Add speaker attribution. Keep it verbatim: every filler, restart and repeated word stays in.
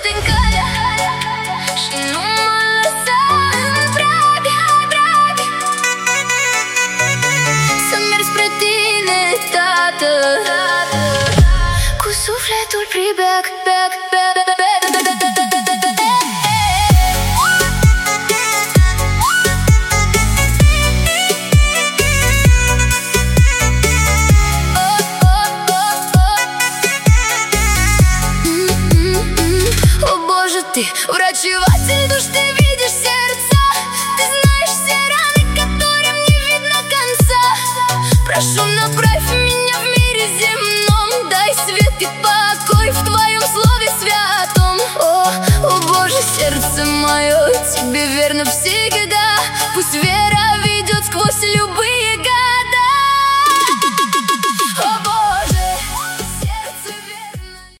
Speaker 1: stâncarea și nu mă lăsa în prag, prag. Să merg spre tine, tată, cu sufletul pribeac, beac, beac, beac, beac. Ты врачеватель душ, ты видишь сердца, ты знаешь все раны, которым не видно конца. Прошу, направь меня в мире земном, дай свет и покой в твоем слове святом. О, о Боже, сердце мое тебе верно всегда, пусть вера ведет сквозь любовь.